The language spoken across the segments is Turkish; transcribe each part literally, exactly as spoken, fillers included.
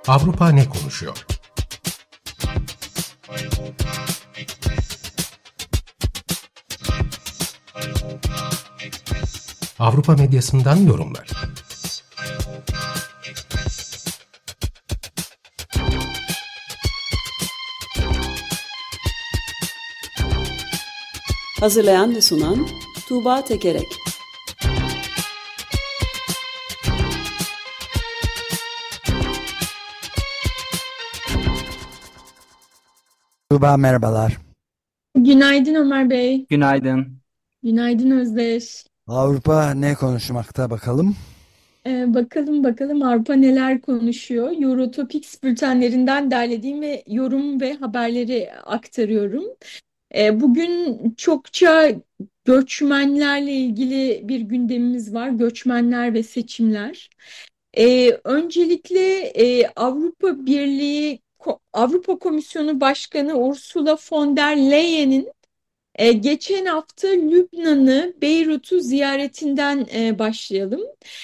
Avrupa ne konuşuyor? Avrupa medyasından yorumlar. Hazırlayan ve sunan Tuğba Tekerek. Tuğba merhabalar. Günaydın Ömer Bey. Günaydın. Günaydın Özdeş. Avrupa ne konuşmakta bakalım? Ee, bakalım bakalım Avrupa neler konuşuyor. Eurotopics bültenlerinden derlediğim ve yorum ve haberleri aktarıyorum. Ee, bugün çokça göçmenlerle ilgili bir gündemimiz var. Göçmenler ve seçimler. Ee, öncelikle e, Avrupa Birliği, Ko- Avrupa Komisyonu Başkanı Ursula von der Leyen'in e, geçen hafta Lübnan'ı, Beyrut'u ziyaretinden e, başlayalım.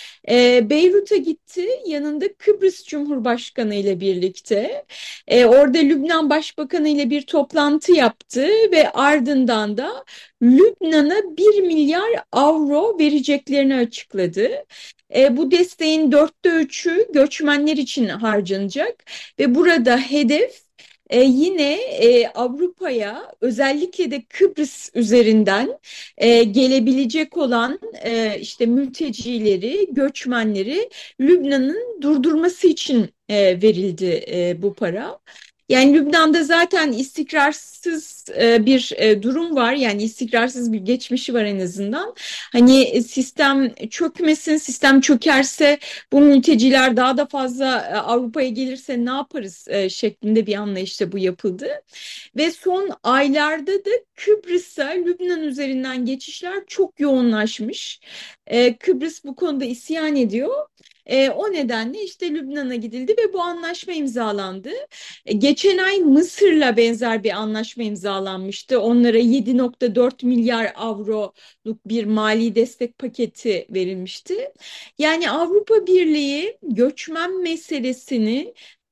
E, Beyrut'a gitti, yanında Kıbrıs Cumhurbaşkanı ile birlikte. E, orada Lübnan Başbakanı ile bir toplantı yaptı ve ardından da Lübnan'a bir milyar avro vereceklerini açıkladı. E, bu desteğin dörtte üçü göçmenler için harcanacak ve burada hedef e, yine e, Avrupa'ya, özellikle de Kıbrıs üzerinden e, gelebilecek olan e, işte mültecileri, göçmenleri Lübnan'ın durdurması için e, verildi e, bu para. Yani Lübnan'da zaten istikrarsız e, bir e, durum var. Yani istikrarsız bir geçmişi var en azından. Hani e, sistem çökmesin, sistem çökerse bu mülteciler daha da fazla e, Avrupa'ya gelirse ne yaparız e, şeklinde bir anlayışla bu yapıldı. Ve son aylarda da Kıbrıs'a Lübnan üzerinden geçişler çok yoğunlaşmış. E, Kıbrıs bu konuda isyan ediyor. E, o nedenle işte Lübnan'a gidildi ve bu anlaşma imzalandı. E, geçen ay Mısır'la benzer bir anlaşma imzalanmıştı. Onlara yedi nokta dört milyar avroluk bir mali destek paketi verilmişti. Yani Avrupa Birliği göçmen meselesini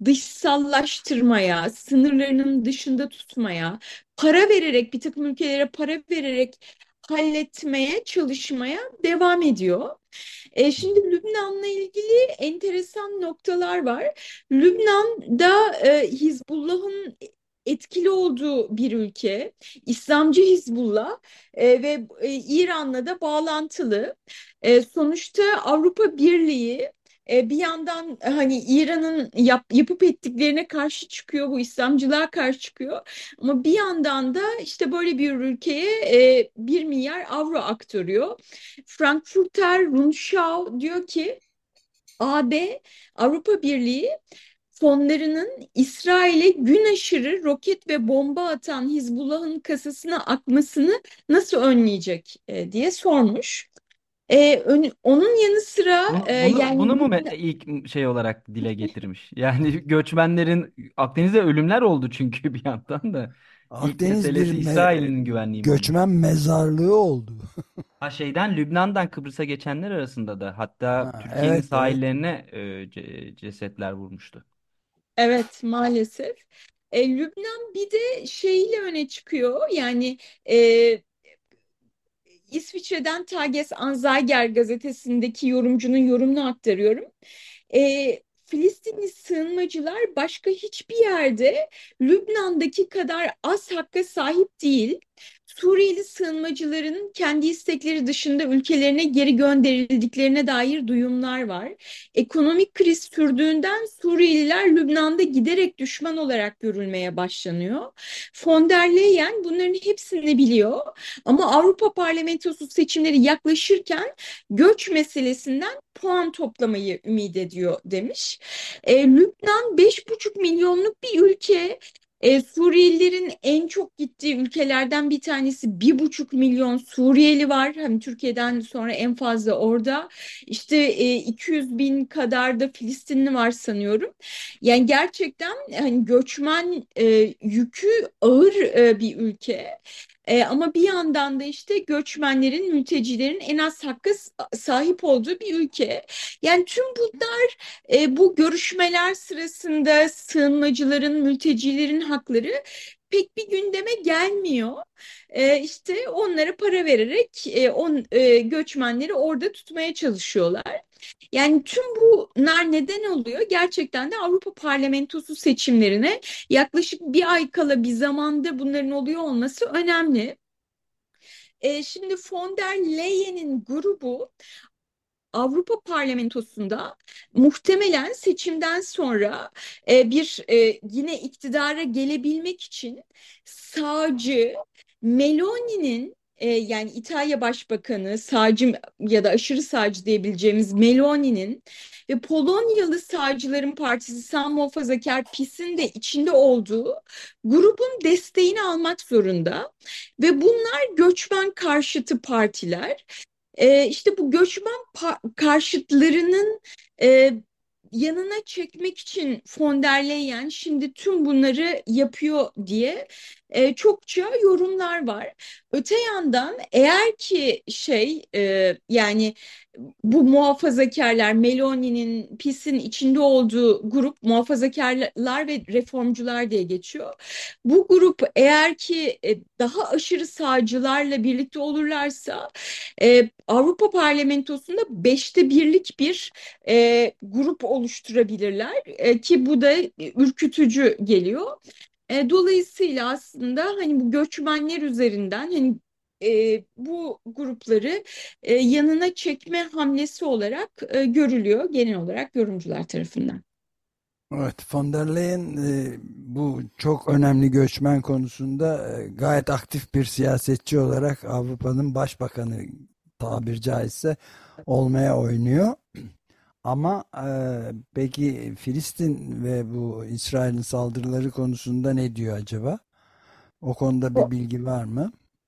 dışsallaştırmaya, sınırlarının dışında tutmaya, para vererek, bir takım ülkelere para vererek halletmeye, çalışmaya devam ediyor. E, şimdi Lübnan'la ilgili enteresan noktalar var. Lübnan'da e, Hizbullah'ın etkili olduğu bir ülke, İslamcı Hizbullah e, ve e, İran'la da bağlantılı. E, sonuçta Avrupa Birliği e, bir yandan e, hani İran'ın yap, yapıp ettiklerine karşı çıkıyor, bu İslamcılığa karşı çıkıyor. Ama bir yandan da işte böyle bir ülkeye e, bir milyar avro aktarıyor. Frankfurter Rundschau diyor ki A B, Avrupa Birliği fonlarının İsrail'e gün aşırı roket ve bomba atan Hizbullah'ın kasasına akmasını nasıl önleyecek e, diye sormuş. E, ön- onun yanı sıra Bunu, e, bunu, yani bunu mu me- ilk şey olarak dile getirmiş? Yani göçmenlerin Akdeniz'de ölümler oldu çünkü bir yandan da ilk Akdeniz bir meselesi me- İsrail'in güvenliği mi göçmen olması? mezarlığı oldu. Ha şeyden Lübnan'dan Kıbrıs'a geçenler arasında da hatta Ha, Türkiye'nin evet evet. sahillerine e, ce- cesetler vurmuştu. evet, maalesef. E, Lübnan bir de şeyle öne çıkıyor. Yani e, İsviçre'den Tages Anzeiger gazetesindeki yorumcunun yorumunu aktarıyorum. E, Filistinli sığınmacılar başka hiçbir yerde Lübnan'daki kadar az hakka sahip değil. Suriyeli sığınmacıların kendi istekleri dışında ülkelerine geri gönderildiklerine dair duyumlar var. Ekonomik kriz sürdüğünden Suriyeliler Lübnan'da giderek düşman olarak görülmeye başlanıyor. Von der Leyen bunların hepsini biliyor. Ama Avrupa Parlamentosu seçimleri yaklaşırken göç meselesinden puan toplamayı ümit ediyor demiş. E, Lübnan beş buçuk milyonluk bir ülke. E, Suriyelilerin en çok gittiği ülkelerden bir tanesi, bir buçuk milyon Suriyeli var. Hani Türkiye'den sonra en fazla orada. İşte e, iki yüz bin kadar da Filistinli var sanıyorum. Yani gerçekten hani göçmen e, yükü ağır e, bir ülke. E, ama bir yandan da işte göçmenlerin, mültecilerin en az hakka s- sahip olduğu bir ülke. Yani tüm bunlar e, bu görüşmeler sırasında sığınmacıların, mültecilerin hakları pek bir gündeme gelmiyor. E, işte onlara para vererek e, on, e, göçmenleri orada tutmaya çalışıyorlar. Yani tüm bunlar neden oluyor? Gerçekten de Avrupa Parlamentosu seçimlerine yaklaşık bir ay kala bir zamanda bunların oluyor olması önemli. E, şimdi von der Leyen'in grubu Avrupa Parlamentosu'nda muhtemelen seçimden sonra e, bir e, yine iktidara gelebilmek için sağcı Meloni'nin e, yani İtalya Başbakanı sağcı ya da aşırı sağcı diyebileceğimiz Meloni'nin ve Polonyalı Sağcıların Partisi Sağ Muhafazakar PiS'in de içinde olduğu grubun desteğini almak zorunda ve bunlar göçmen karşıtı partiler. E, işte bu göçmen pa- karşıtlarının e, yanına çekmek için von der Leyen şimdi tüm bunları yapıyor diye e, çokça yorumlar var. Öte yandan eğer ki şey e, yani bu muhafazakarlar Meloni'nin PiS'in içinde olduğu grup muhafazakarlar ve reformcular diye geçiyor. Bu grup eğer ki e, daha aşırı sağcılarla birlikte olurlarsa e, Avrupa Parlamentosu'nda beşte birlik bir e, grup oluşturabilirler E, ki bu da ürkütücü geliyor. E, dolayısıyla aslında hani bu göçmenler üzerinden hani e, bu grupları e, yanına çekme hamlesi olarak e, görülüyor genel olarak yorumcular tarafından. Evet, von der Leyen e, bu çok önemli göçmen konusunda e, gayet aktif bir siyasetçi olarak Avrupa'nın başbakanı tabir caizse olmaya oynuyor. Ama e, peki Filistin ve bu İsrail'in saldırıları konusunda ne diyor acaba? O konuda bir bilgi var mı?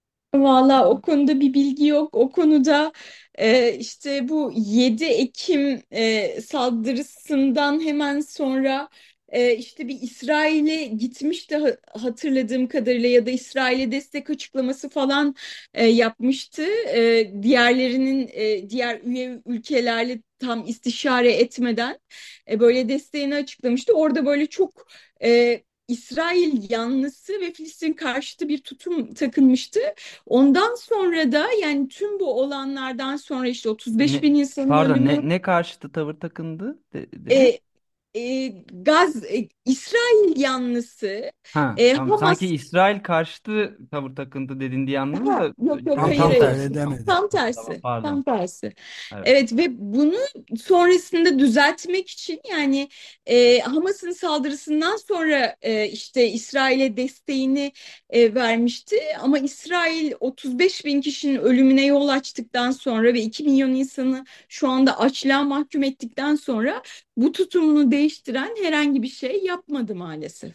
Valla o konuda bir bilgi yok. O konuda e, işte bu yedi Ekim e, saldırısından hemen sonra e, işte bir İsrail'e gitmişti ha- hatırladığım kadarıyla ya da İsrail'e destek açıklaması falan e, yapmıştı. E, diğerlerinin e, diğer üye ülkelerle tam istişare etmeden e, böyle desteğini açıklamıştı. Orada böyle çok e, İsrail yanlısı ve Filistin karşıtı bir tutum takılmıştı. Ondan sonra da yani tüm bu olanlardan sonra işte otuz beş Ne, bin insanın pardon, ölümü, ne ne karşıtı tavır takındı de- dedin? e, e, Gaz, e, İsrail yanlısı, Ha, e, tamam. Sanki Hamas. İsrail karşıtı tavır takındı dedin diye anladım Ha, da yok yok şey Yok, hayır tam hayır. yapmadım. öyle Tamam, demedi. Tam tamam, tersi. pardon. Tam tersi. Evet. Evet ve bunu sonrasında düzeltmek için yani e, Hamas'ın saldırısından sonra e, işte İsrail'e desteğini e, vermişti. Ama İsrail otuz beş bin kişinin ölümüne yol açtıktan sonra ve iki milyon insanı şu anda açlığa mahkum ettikten sonra bu tutumunu değiştiren herhangi bir şey yapmadı maalesef.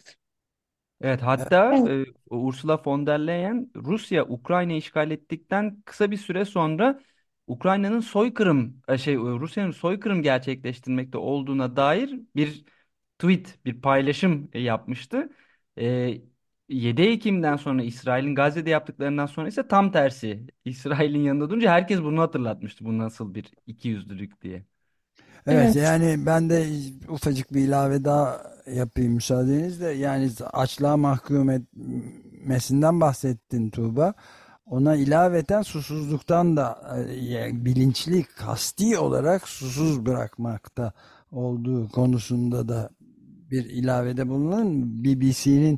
Evet, hatta Evet. e, Ursula von der Leyen Rusya Ukrayna işgal ettikten kısa bir süre sonra Ukrayna'nın soykırım e, şey e, Rusya'nın soykırım gerçekleştirmekte olduğuna dair bir tweet, bir paylaşım e, yapmıştı. E, yedi Ekim'den sonra İsrail'in Gazze'de yaptıklarından sonra ise tam tersi. İsrail'in yanında durunca herkes bunu hatırlatmıştı. Bu nasıl bir ikiyüzlülük diye. Evet, Evet. yani ben de ufacık bir ilave daha yapayım müsaadenizle. Yani açlığa mahkum etmesinden bahsettin Tuğba. Ona ilaveten susuzluktan da e, yani bilinçli, kasti olarak susuz bırakmakta olduğu konusunda da bir ilavede bulunan B B C'nin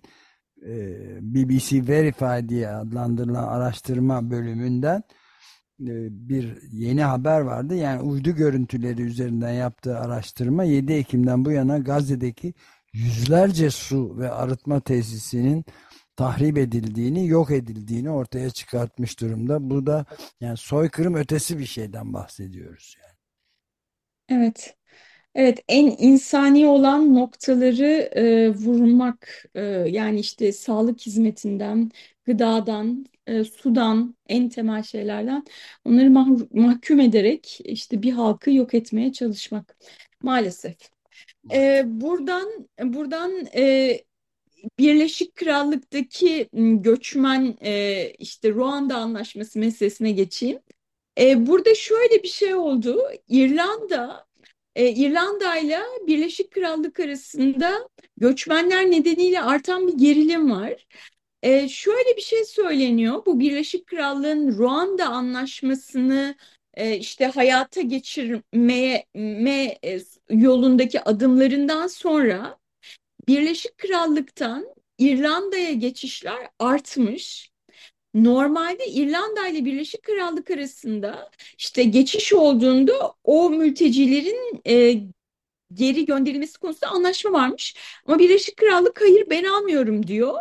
B B C Verify diye adlandırılan araştırma bölümünden e, bir yeni haber vardı. Yani uydu görüntüleri üzerinden yaptığı araştırma yedi Ekim'den bu yana Gazze'deki yüzlerce su ve arıtma tesisinin tahrip edildiğini, yok edildiğini ortaya çıkartmış durumda. Bu da yani soykırım ötesi bir şeyden bahsediyoruz yani. Evet. Evet, en insani olan noktaları e, vurmak, e, yani işte sağlık hizmetinden, gıdadan, e, sudan, en temel şeylerden onları mah- mahkum ederek işte bir halkı yok etmeye çalışmak maalesef. E, Maalesef. buradan buradan e, Birleşik Krallık'taki m, göçmen e, işte Ruanda Anlaşması meselesine geçeyim. E, burada şöyle bir şey oldu. İrlanda, e, İrlanda ile Birleşik Krallık arasında göçmenler nedeniyle artan bir gerilim var. E, şöyle bir şey söyleniyor. Bu Birleşik Krallık'ın Ruanda Anlaşması'nı e, işte hayata geçirmeye me, e, yolundaki adımlarından sonra Birleşik Krallık'tan İrlanda'ya geçişler artmış. Normalde İrlanda ile Birleşik Krallık arasında işte geçiş olduğunda o mültecilerin e, geri gönderilmesi konusunda anlaşma varmış. Ama Birleşik Krallık hayır ben almıyorum diyor.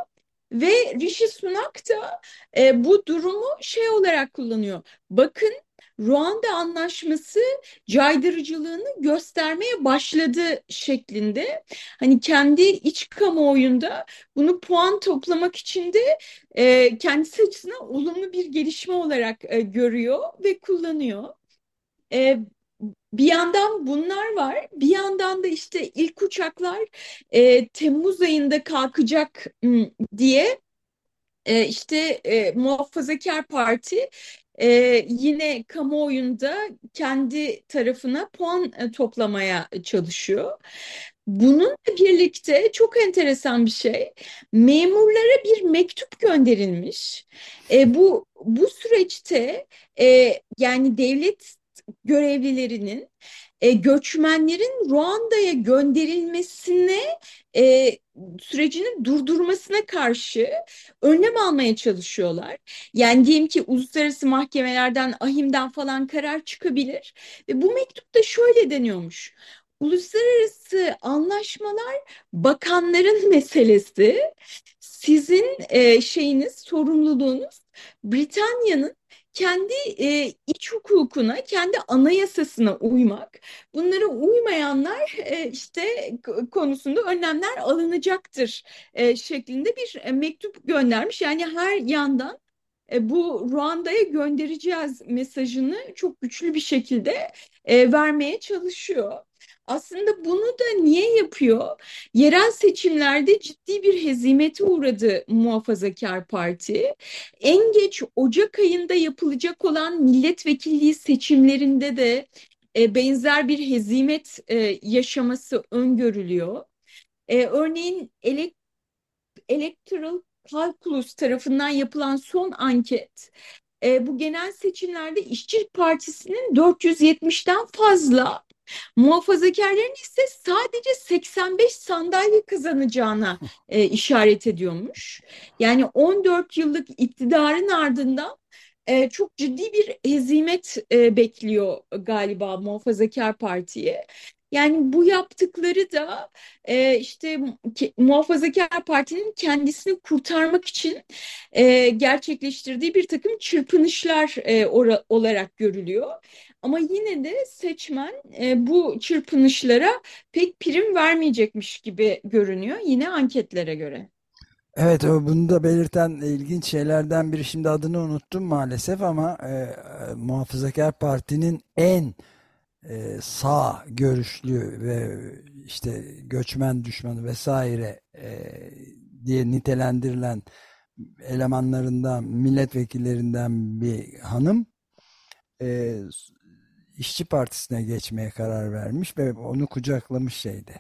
Ve Rishi Sunak da e, bu durumu şey olarak kullanıyor. Bakın Ruanda Anlaşması caydırıcılığını göstermeye başladı şeklinde. Hani kendi iç kamuoyunda bunu puan toplamak için de e, kendisi açısından olumlu bir gelişme olarak e, görüyor ve kullanıyor. E, Bir yandan bunlar var, bir yandan da işte ilk uçaklar e, Temmuz ayında kalkacak m, diye e, işte e, Muhafazakar Parti e, yine kamuoyunda kendi tarafına puan e, toplamaya çalışıyor. Bununla birlikte çok enteresan bir şey, memurlara bir mektup gönderilmiş. E, bu bu süreçte e, yani devlet görevlilerinin e, göçmenlerin Ruanda'ya gönderilmesine e, sürecini durdurmasına karşı önlem almaya çalışıyorlar. Yani diyelim ki uluslararası mahkemelerden, ahimden falan karar çıkabilir ve bu mektupta şöyle deniyormuş. Uluslararası anlaşmalar bakanların meselesi. Sizin e, şeyiniz, sorumluluğunuz Britanya'nın kendi e, iç hukukuna, kendi anayasasına uymak. Bunlara uymayanlar e, işte k- konusunda önlemler alınacaktır e, şeklinde bir e, mektup göndermiş. Yani her yandan e, bu Ruanda'ya göndereceğiz mesajını çok güçlü bir şekilde e, vermeye çalışıyor. Aslında bunu da niye yapıyor? Yerel seçimlerde ciddi bir hezimete uğradı Muhafazakar Parti. En geç Ocak ayında yapılacak olan milletvekilliği seçimlerinde de e, benzer bir hezimet e, yaşaması öngörülüyor. E, örneğin elek Electoral Calculus tarafından yapılan son anket, e, bu genel seçimlerde İşçi Partisi'nin dört yüz yetmişten fazla, muhafazakarların ise sadece seksen beş sandalye kazanacağına e, işaret ediyormuş. Yani on dört yıllık iktidarın ardından e, çok ciddi bir hezimet e, bekliyor galiba Muhafazakar Parti'ye. Yani bu yaptıkları da e, işte ke- Muhafazakar Parti'nin kendisini kurtarmak için e, gerçekleştirdiği bir takım çırpınışlar e, ora- olarak görülüyor. Ama yine de seçmen e, bu çırpınışlara pek prim vermeyecekmiş gibi görünüyor yine anketlere göre. Evet, o bunu da belirten ilginç şeylerden biri, şimdi adını unuttum maalesef ama e, e, Muhafazakar Parti'nin en e, sağ görüşlü ve işte göçmen düşmanı vesaire e, diye nitelendirilen elemanlarından, milletvekillerinden bir hanım e, İşçi Partisi'ne geçmeye karar vermiş ve onu kucaklamış şeyde.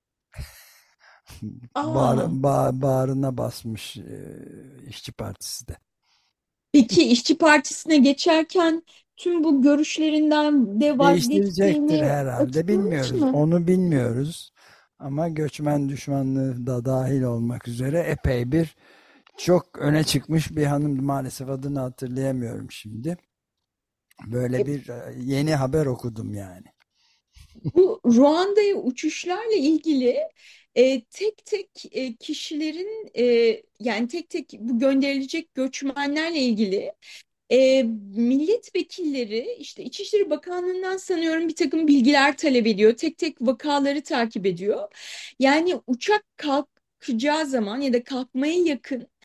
Bağır, Aa, ba- bağrına basmış e, İşçi Partisi de. peki İşçi Partisi'ne geçerken tüm bu görüşlerinden de Değiştirecektir vazgeçtiğini herhalde, açıklamış bilmiyoruz. mı? Onu bilmiyoruz. Ama göçmen düşmanlığı da dahil olmak üzere epey bir çok öne çıkmış bir hanım, maalesef adını hatırlayamıyorum şimdi. E, Böyle bir e, yeni haber okudum yani. Bu Ruanda'ya uçuşlarla ilgili e, tek tek e, kişilerin e, yani tek tek bu gönderilecek göçmenlerle ilgili e, milletvekilleri işte İçişleri Bakanlığı'ndan sanıyorum bir takım bilgiler talep ediyor. Tek tek vakaları takip ediyor. Yani uçak kalkacağı zaman ya da kalkmaya yakın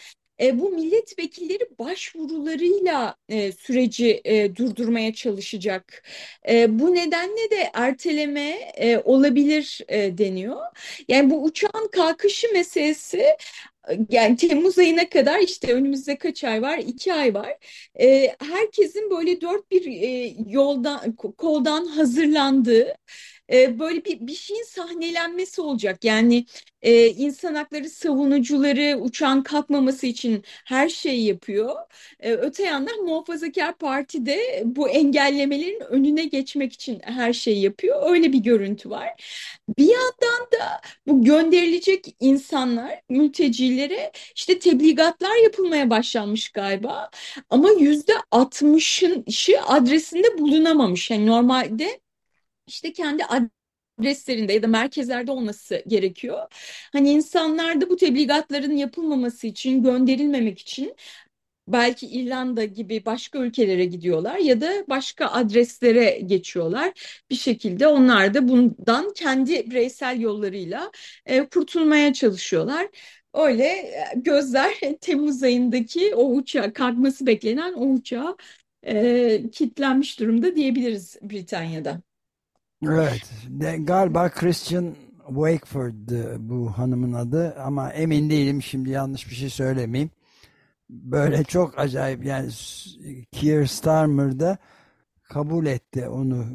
E, bu milletvekilleri başvurularıyla e, süreci e, durdurmaya çalışacak. E, bu nedenle de erteleme e, olabilir e, deniyor. Yani bu uçağın kalkışı meselesi, yani Temmuz ayına kadar, işte önümüzde kaç ay var? İki ay var. Ee, herkesin böyle dört bir e, yoldan, koldan hazırlandığı e, böyle bir, bir şeyin sahnelenmesi olacak. Yani e, insan hakları savunucuları uçağın kalkmaması için her şeyi yapıyor. E, öte yandan Muhafazakar Parti de bu engellemelerin önüne geçmek için her şeyi yapıyor. Öyle bir görüntü var. Bir yandan da bu gönderilecek insanlar, mültecilere işte tebligatlar yapılmaya başlanmış galiba. Ama yüzde altmışın işi adresinde bulunamamış. Yani normalde işte kendi adreslerinde ya da merkezlerde olması gerekiyor. Hani insanlar da bu tebligatların yapılmaması için, gönderilmemek için belki İrlanda gibi başka ülkelere gidiyorlar ya da başka adreslere geçiyorlar. Bir şekilde onlar da bundan kendi bireysel yollarıyla e, kurtulmaya çalışıyorlar. Öyle e, gözler Temmuz ayındaki o uçağa kalkması beklenen o uçağa e, kilitlenmiş durumda diyebiliriz Britanya'da. Evet, de, galiba Christian Wakeford bu hanımın adı ama emin değilim, şimdi yanlış bir şey söylemeyeyim. Böyle çok acayip, yani s- Keir Starmer da kabul etti onu,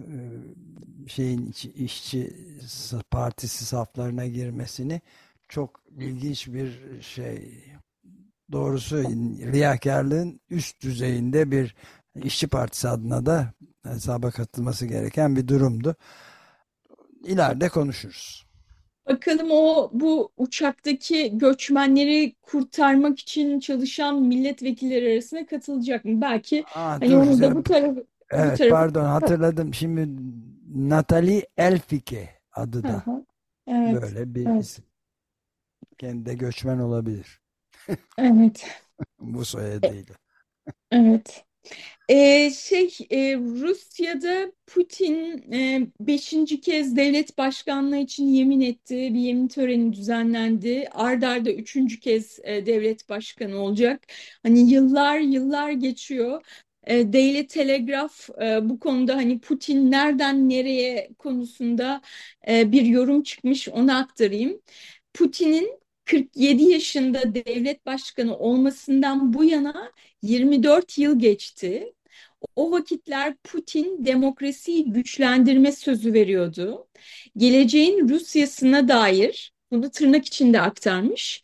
e, şeyin içi- işçi s- partisi saflarına girmesini. Çok ilginç bir şey. Doğrusu riyakarlığın üst düzeyinde bir işçi partisi adına da hesaba katılması gereken bir durumdu. İleride konuşuruz. Bakalım o bu uçaktaki göçmenleri kurtarmak için çalışan milletvekilleri arasına katılacak mı? Belki Aa, hani dur. onu da bu tarafı bu Evet, tarafı. pardon, hatırladım. Şimdi Natalie Elfike adı Hı da. hı. Evet. Böyle bir Evet. isim. Kendi de göçmen olabilir. Evet. Bu E- soyadıyla. Evet. Ee, şey e, Rusya'da Putin e, beşinci kez devlet başkanlığı için yemin etti. Bir yemin töreni düzenlendi. Ard arda üçüncü kez e, devlet başkanı olacak. Hani yıllar yıllar geçiyor. E, Daily Telegraph e, bu konuda hani Putin nereden nereye konusunda e, bir yorum çıkmış, onu aktarayım. Putin'in kırk yedi yaşında devlet başkanı olmasından bu yana yirmi dört yıl geçti. O vakitler Putin demokrasiyi güçlendirme sözü veriyordu. Geleceğin Rusya'sına dair bunu tırnak içinde aktarmış.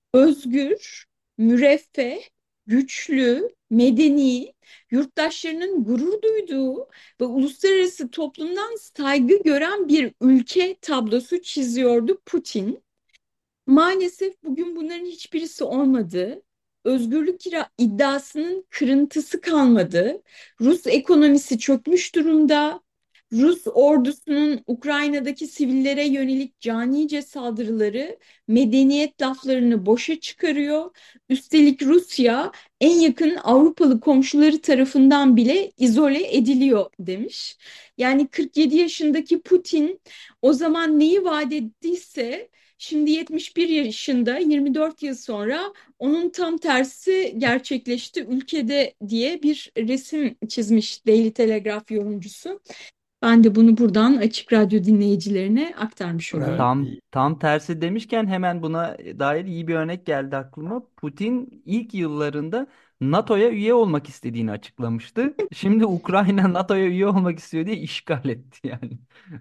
Özgür, müreffeh, güçlü, medeni, yurttaşlarının gurur duyduğu ve uluslararası toplumdan saygı gören bir ülke tablosu çiziyordu Putin. Maalesef bugün bunların hiçbirisi olmadı. Özgürlük ira- iddiasının kırıntısı kalmadı. Rus ekonomisi çökmüş durumda. Rus ordusunun Ukrayna'daki sivillere yönelik canice saldırıları medeniyet laflarını boşa çıkarıyor. Üstelik Rusya en yakın Avrupalı komşuları tarafından bile izole ediliyor demiş. Yani kırk yedi yaşındaki Putin o zaman neyi vaat ettiyse şimdi yetmiş bir yaşında, yirmi dört yıl sonra onun tam tersi gerçekleşti ülkede diye bir resim çizmiş Daily Telegraph yorumcusu. Ben de bunu buradan Açık Radyo dinleyicilerine aktarmış Evet. olayım. Tam tam tersi demişken hemen buna dair iyi bir örnek geldi aklıma. Putin ilk yıllarında NATO'ya üye olmak istediğini açıklamıştı. Şimdi Ukrayna NATO'ya üye olmak istiyor diye işgal etti yani.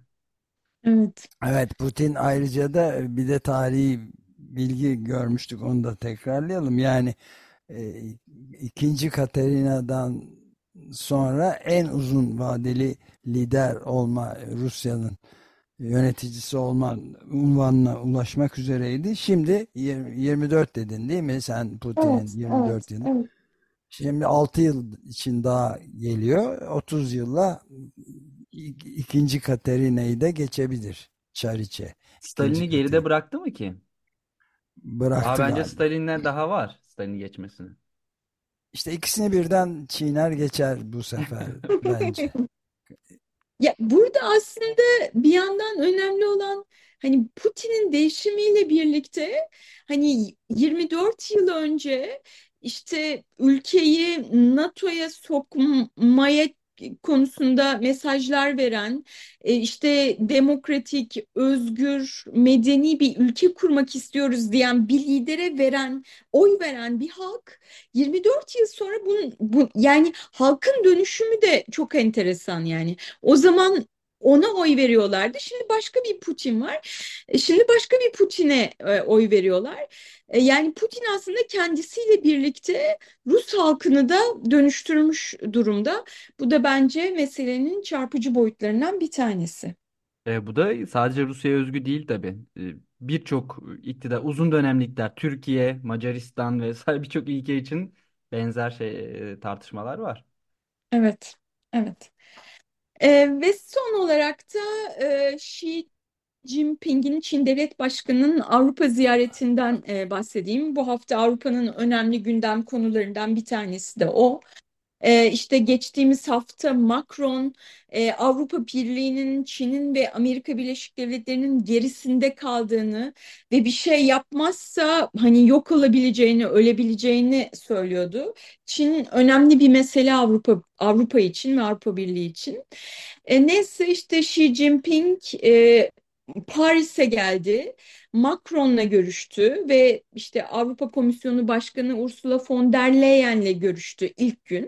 Evet. Evet, Putin ayrıca da bir de tarihi bilgi görmüştük, onu da tekrarlayalım. Yani e, ikinci Katerina'dan sonra en uzun vadeli lider olma, Rusya'nın yöneticisi olma unvanına ulaşmak üzereydi. Şimdi yirmi yirmi dört dedin değil mi sen, Putin'in Evet, yirmi dört evet, yılı? evet. Şimdi altı yıl için daha geliyor. otuz yılla ik- ikinci Katerina'yı da geçebilir. Çariçe. İkinci Stalin'i geride Katerina. bıraktı mı ki? Daha Bıraktı bence galiba. Stalin'den daha var Stalin'i geçmesine. İşte ikisini birden çiğner geçer bu sefer bence. Ya burada aslında bir yandan önemli olan hani Putin'in değişimiyle birlikte hani yirmi dört yıl önce işte ülkeyi NATO'ya sokmaya konusunda mesajlar veren, e, işte demokratik, özgür, medeni bir ülke kurmak istiyoruz diyen bir lidere veren, oy veren bir halk yirmi dört yıl sonra bunun, bu, yani halkın dönüşümü de çok enteresan yani. O zaman ona oy veriyorlardı. Şimdi başka bir Putin var. E, Şimdi başka bir Putin'e e, oy veriyorlar. E, Yani Putin aslında kendisiyle birlikte Rus halkını da dönüştürmüş durumda. Bu da bence meselenin çarpıcı boyutlarından bir tanesi. E, bu da sadece Rusya'ya özgü değil tabii. E, birçok iktidar, uzun dönemli iktidar, Türkiye, Macaristan vesaire birçok ülke için benzer şey e, tartışmalar var. Evet, evet. E, ve son olarak da e, Xi Jinping'in, Çin Devlet Başkanı'nın Avrupa ziyaretinden e, bahsedeyim. Bu hafta Avrupa'nın önemli gündem konularından bir tanesi de o. Ee, işte geçtiğimiz hafta Macron e, Avrupa Birliği'nin Çin'in ve Amerika Birleşik Devletleri'nin gerisinde kaldığını ve bir şey yapmazsa hani yok olabileceğini, ölebileceğini söylüyordu. Çin önemli bir mesele Avrupa Avrupa için ve Avrupa Birliği için. E, neyse işte Xi Jinping e, Paris'e geldi. Macron'la görüştü ve işte Avrupa Komisyonu Başkanı Ursula von der Leyen'le görüştü ilk gün.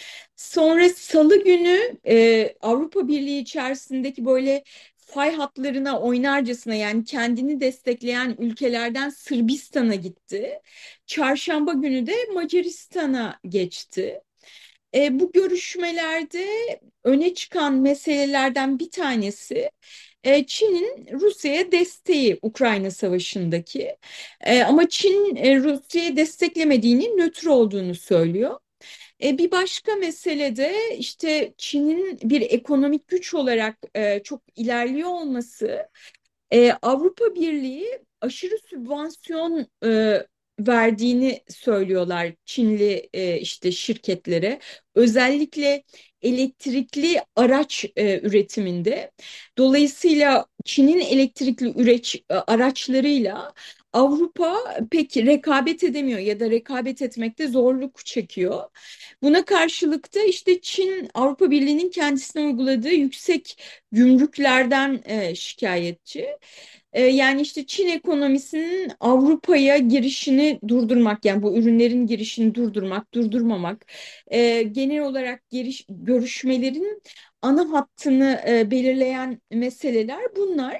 Sonra Salı günü e, Avrupa Birliği içerisindeki böyle fay hatlarına oynarcasına yani kendini destekleyen ülkelerden Sırbistan'a gitti. Çarşamba günü de Macaristan'a geçti. E, bu görüşmelerde öne çıkan meselelerden bir tanesi e, Çin'in Rusya'ya desteği Ukrayna Savaşı'ndaki. E, ama Çin e, Rusya'yı desteklemediğini, nötr olduğunu söylüyor. E, bir başka mesele de işte Çin'in bir ekonomik güç olarak e, çok ilerliyor olması. E, Avrupa Birliği aşırı sübvansiyon e, verdiğini söylüyorlar Çinli e, işte şirketlere. Özellikle elektrikli araç e, üretiminde. Dolayısıyla Çin'in elektrikli üreç, e, araçlarıyla Avrupa pek rekabet edemiyor ya da rekabet etmekte zorluk çekiyor. Buna karşılık da işte Çin Avrupa Birliği'nin kendisine uyguladığı yüksek gümrüklerden e, şikayetçi. E, yani işte Çin ekonomisinin Avrupa'ya girişini durdurmak, yani bu ürünlerin girişini durdurmak, durdurmamak, e, genel olarak giriş, görüşmelerin ana hattını e, belirleyen meseleler bunlar.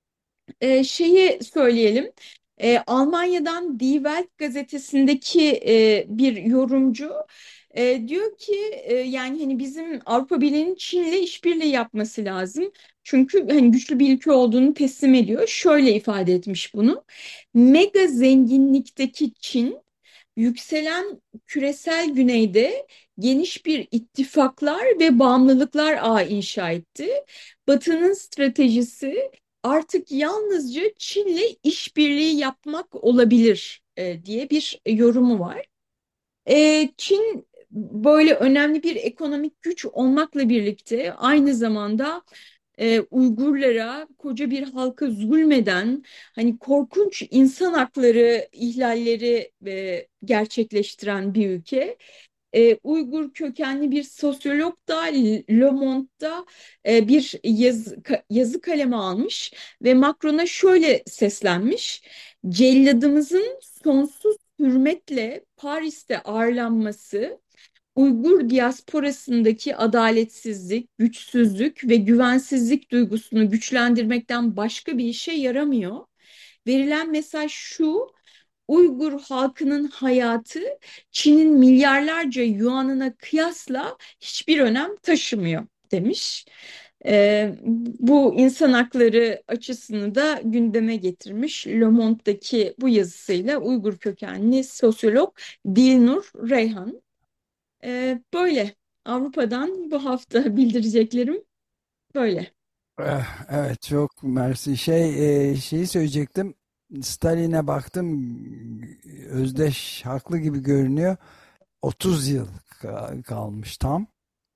E, şeyi söyleyelim. E, Almanya'dan Die Welt gazetesindeki e, bir yorumcu e, diyor ki e, yani hani bizim Avrupa Birliği'nin Çin'le işbirliği yapması lazım. Çünkü hani güçlü bir ülke olduğunu teslim ediyor. Şöyle ifade etmiş bunu. Mega zenginlikteki Çin yükselen küresel güneyde geniş bir ittifaklar ve bağımlılıklar ağı inşa etti. Batı'nın stratejisi artık yalnızca Çin'le işbirliği yapmak olabilir e, diye bir yorumu var. E, Çin böyle önemli bir ekonomik güç olmakla birlikte aynı zamanda e, Uygurlara, koca bir halka zulmeden, hani korkunç insan hakları ihlalleri e, gerçekleştiren bir ülke. E, Uygur kökenli bir sosyolog da Le Monde'da e, bir yazı, yazı kaleme almış ve Macron'a şöyle seslenmiş. Celladımızın sonsuz hürmetle Paris'te ağırlanması Uygur diasporasındaki adaletsizlik, güçsüzlük ve güvensizlik duygusunu güçlendirmekten başka bir işe yaramıyor. Verilen mesaj şu: Uygur halkının hayatı Çin'in milyarlarca yuanına kıyasla hiçbir önem taşımıyor demiş. Ee, bu insan hakları açısını da gündeme getirmiş. Le Monde'daki bu yazısıyla Uygur kökenli sosyolog Dilnur Reyhan. Ee, böyle Avrupa'dan bu hafta bildireceklerim böyle. Eh, Evet, çok mersi. Şey e, şeyi söyleyecektim. Stalin'e baktım. Özdeş haklı gibi görünüyor. otuz yıl ka- kalmış tam.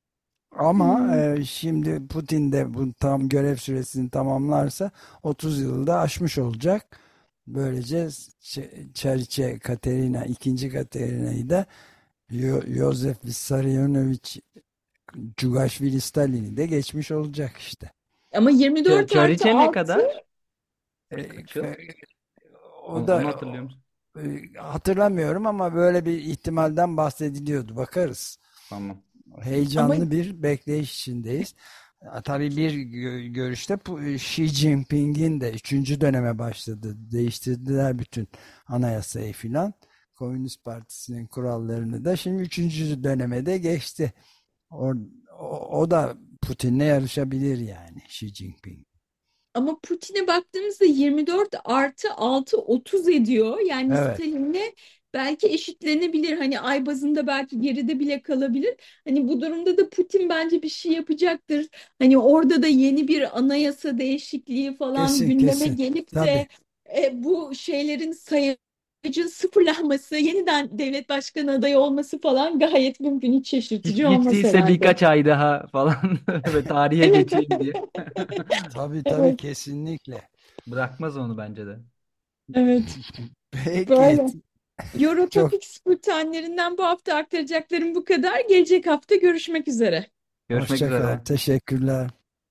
Ama Hmm. e, şimdi Putin de bu tam görev süresini tamamlarsa otuz yılda aşmış olacak. Böylece Ç- Çariçe Katerina, ikinci Katerina'yı da Yo Yosef Vissarionovich Cugashvili Stalin'i de geçmiş olacak işte. Ama yirmi Ç- dört artı Çariçe ne altı kadar? E, Kaç yıl? o Onu, da onu hatırlıyor musun? e, hatırlamıyorum ama böyle bir ihtimalden bahsediliyordu. Bakarız. Tamam. ama Heyecanlı bir bekleyiş içindeyiz. Tabii bir gö- görüşte pu- Xi Jinping'in de üçüncü döneme başladı. Değiştirdiler bütün anayasayı filan. Komünist Partisi'nin kurallarını da şimdi üçüncü döneme de geçti. O, o, o da Putin'le yarışabilir yani Xi Jinping. Ama Putin'e baktığımızda yirmi dört artı altı otuz ediyor. Yani Evet, Stalin'le belki eşitlenebilir. Hani ay bazında belki geride bile kalabilir. Hani bu durumda da Putin bence bir şey yapacaktır. Hani orada da yeni bir anayasa değişikliği falan kesin gündeme kesin. gelip Tabii. de e, bu şeylerin sayacın sıfırlanması, yeniden devlet başkanı adayı olması falan gayet mümkün. Hiç Hiç şaşırtıcı olmaz gitseyse herhalde. birkaç ay daha falan ve tarihe Evet, geçeyim diye. Tabii tabii evet, kesinlikle. Bırakmaz onu bence de. evet. Peki. Böyle. Çok Eurotopics bültenlerinden bu hafta aktaracaklarım bu kadar. Gelecek hafta görüşmek üzere. Görüşmek hoşça kal. üzere. Teşekkürler.